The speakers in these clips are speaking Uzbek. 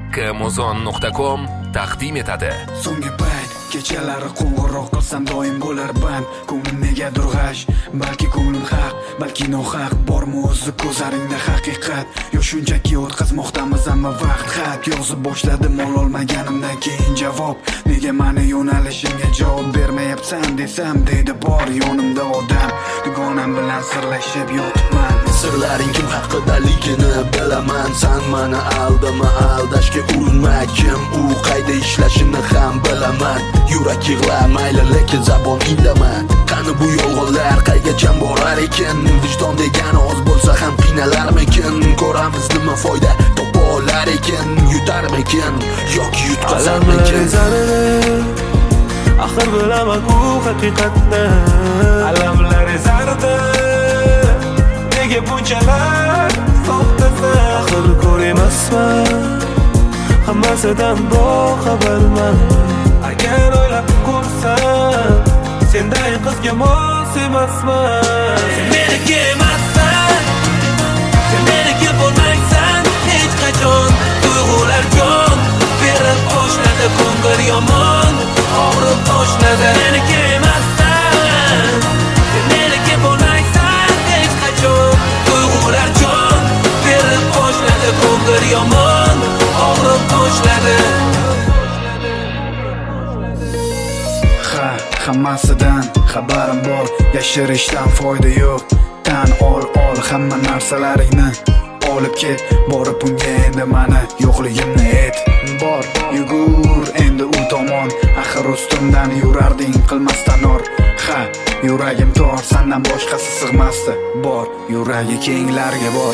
kmozon.com taqdim etadi. So'nggi payt kechalari qo'ng'iroq qilsam doim bo'lar band. Ko'nglim negadir g'ash, balki ko'nglim haq, balki nohaq. Bormi o'zi ko'zlaringda haqiqat, yo shunchaki o'tkazmoqdamiz hamma vaqt? Xat yozib boshladim ololmaganimdan keyin javob. Nega meni yo'nalishimga javob bermayapsan desam, deydi bor yonimda odam. Dugonam bilan sirlashib yotibman. Sirlaring kim haqidaligini bilaman. Sen meni aldama, aldashga urinma. Kim u qayda ishlashini ham bilaman. Yurak yig'lamayli lekin zabon indama. Qani bu yolg'onlar qaygacha borar ekan? Vijdon degan oz bo'lsa ham qiynalarmikin? Ko'ramiz nima foyda topa olar ekan? Yutarmikin yoki yutqazarmikin? Axir bilaman u haqiqatni. Alamlar ezardi, nega bunchalar soxtasan? Axir ko'rmasman, hammasidan boxabarman. Agar o'ylab ko'rsam, senday qizga mos emasman. Sen meniki emassan, sen meniki bo'lmaysan hech qachon. Tuyg'ular jon berib boshladi, ko'ngil yomon og'rib boshladi. Meniki emassan, sen meniki bo'lmaysan hech qachon. Tuyg'ular jon berib boshladi, ko'ngil yomon og'rib boshladi. Hammasidan xabarim bor, yashirishdan foyda yo'q. Tan ol hamma narsalaringni olib ket. Borib unga endi mani yo'qligimni ayt. Bor, yugur endi u tomon. Axir ustimdan yurarding qilmasdan or. Yuragim tor, sendan boshqasi sig'masdi. Bor, yuragi kenglarga bor.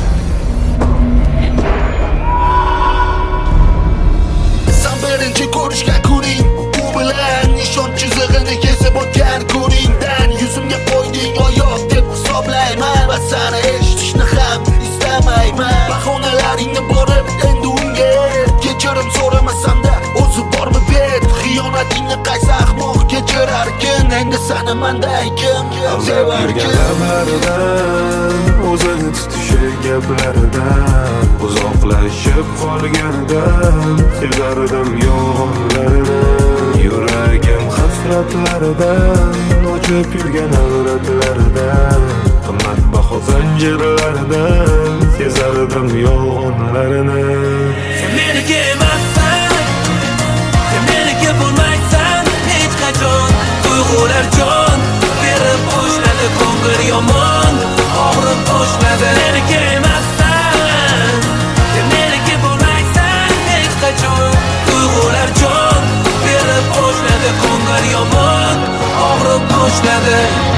Sen birinchi ko'rishgan kuning, u bilan nishon chizig'ini kesib o'tgan kuningdan yuzimga qo'yding oyoq deb hisoblayman va seni eshitishni ham istamayman. Bahonalaringni borib endi unga kechirim so'ramasam-da o'zi bormi bet? Xiyonatingni qaysi ahmoq kechirarkin? Endi seni manday kim sevarkin? Lablaridan o'zini tutishi gaplaridan uzoqlashib qolganidan sezardim yolg'onlarini. Yuragim hasratlaridan ochib yurgan avratlaridan qimmatbaho zanjirlaridan sezardim yolg'onlarini. Sen meniki emassan, sen meniki bo'lmaysan hech qachon. Tuyg'ular jon berib boshladi, ko'ngil yomon og'rib boshladi. Meniki emassan, sen meniki bo'lmaysan hech qachon. Tuyg'ular jon berib boshladi, ko'ngil yomon og'rib boshladi.